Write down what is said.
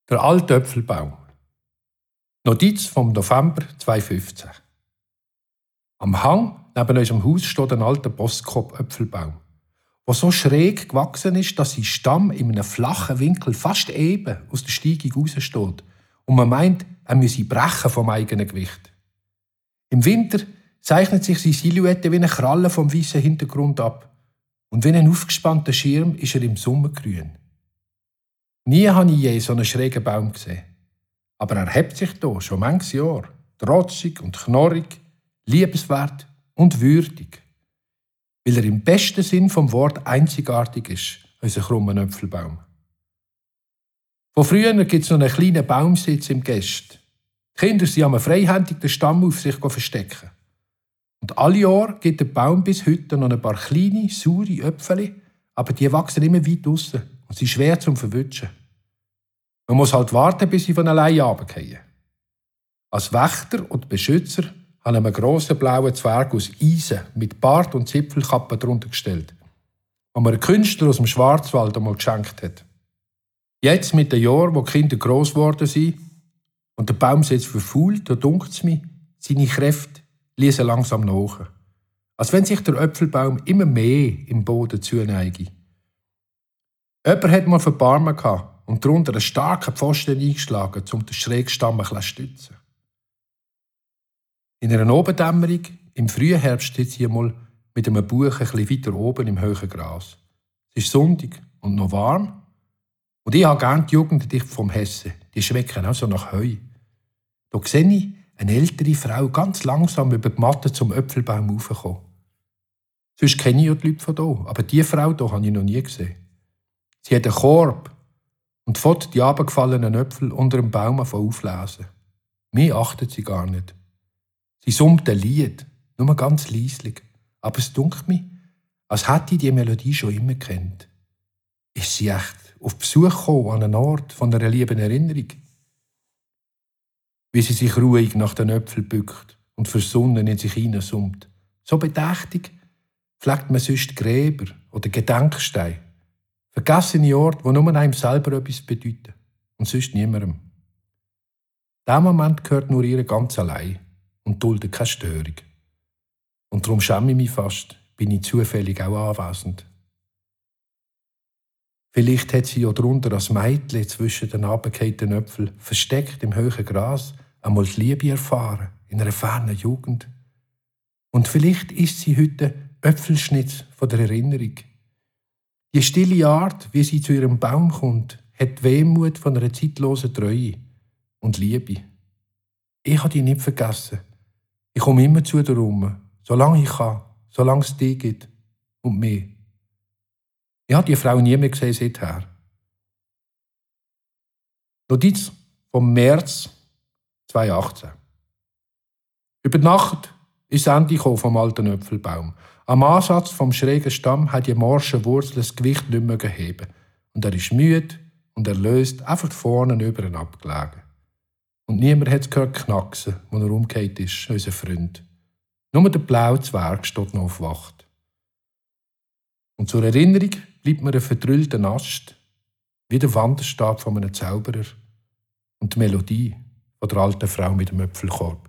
Der alte Äpfelbaum. Notiz vom November 2015. Am Hang neben unserem Haus steht ein alter Boskop-Äpfelbaum, der so schräg gewachsen ist, dass sein Stamm in einem flachen Winkel fast eben aus der Steigung raussteht und man meint, er müsse brechen vom eigenen Gewicht. Im Winter zeichnet sich seine Silhouette wie eine Kralle vom weißen Hintergrund ab und wie ein aufgespannter Schirm ist er im Sommer grün. Nie habe ich je so einen schrägen Baum gesehen. Aber er hebt sich hier schon manches Jahr, trotzig und knorrig, liebenswert und würdig. Weil er im besten Sinn vom Wort einzigartig ist, unser krummer Äpfelbaum. Von früher gibt es noch einen kleinen Baumsitz im Gäst. Die Kinder sind am freihändig den Stamm auf sich verstecken. Und alle Jahre gibt der Baum bis heute noch ein paar kleine, saure Äpfel, aber die wachsen immer weit draussen und sind schwer zum Verwutschen. Man muss halt warten, bis sie von alleine runterfallen. Als Wächter und Beschützer haben wir einen grossen blauen Zwerg aus Eisen mit Bart und Zipfelkappe drunter gestellt, den mir ein Künstler aus dem Schwarzwald einmal geschenkt hat. Jetzt, mit den Jahren, wo die Kinder gross geworden sind und der Baum jetzt verfault, da dunkt es mir, seine Kräfte ließen langsam nach. Als wenn sich der Äpfelbaum immer mehr im Boden zuneige. Jemand hat mal Verbarmen gehabt und darunter einen starken Pfosten eingeschlagen, um den schrägen Stamm zu stützen. In einer Abenddämmerung, im frühen Herbst, sitze ich einmal mit einem Buch ein bisschen weiter oben im hohen Gras. Es ist sonnig und noch warm. Und ich habe gerne die Jugendgedichte vom Hessen. Die schmecken auch so nach Heu. Da sehe ich eine ältere Frau ganz langsam über die Matte zum Äpfelbaum raufkommen. Sonst kenne ich ja die Leute von hier, aber diese Frau hier habe ich noch nie gesehen. Sie hat einen Korb und fährt die abgefallenen Äpfel unter dem Baum auflesen. Mir achtet sie gar nicht. Sie summt ein Lied, nur ganz leislich. Aber es dunkelt mich, als hätte ich die Melodie schon immer kennt. Ist sie echt auf Besuch gekommen an einen Ort von einer lieben Erinnerung? Wie sie sich ruhig nach den Äpfeln bückt und versonnen in sich hineinsummt. So bedächtig pflegt man sonst Gräber oder Gedenksteine. Vergessene Orte, die nur einem selber etwas bedeuten und sonst niemandem. Dieser Moment gehört nur ihr ganz allein und duldet keine Störung. Und darum schäme ich mich fast, bin ich zufällig auch anwesend. Vielleicht hat sie ja drunter als Mädchen zwischen den abgehängten Äpfeln, versteckt im hohen Gras, einmal die Liebe erfahren, in einer fernen Jugend. Und vielleicht ist sie heute Äpfelschnitz von der Erinnerung. Die stille Art, wie sie zu ihrem Baum kommt, hat die Wehmut von einer zeitlosen Treue und Liebe. Ich habe die nicht vergessen. Ich komme immer zu dir rum, solange ich kann, solange es dich gibt und mich. Ich habe die Frau nie mehr gesehen seither. Notiz vom März 2018. Über die Nacht ist das Ende vom alten Äpfelbaum. Am Ansatz vom schrägen Stamm hat die morsche Wurzel das Gewicht nicht mehr heben. Und er ist müde und erlöst einfach vorne über ihn abgelegen. Und niemand hat es gehört knacksen, als er umgekehrt ist, unser Freund. Nur der blaue Zwerg steht noch auf Wacht. Und zur Erinnerung bleibt mir ein verdrüllter Ast, wie der Wanderstab von einem Zauberer und die Melodie von der alten Frau mit dem Äpfelkorb.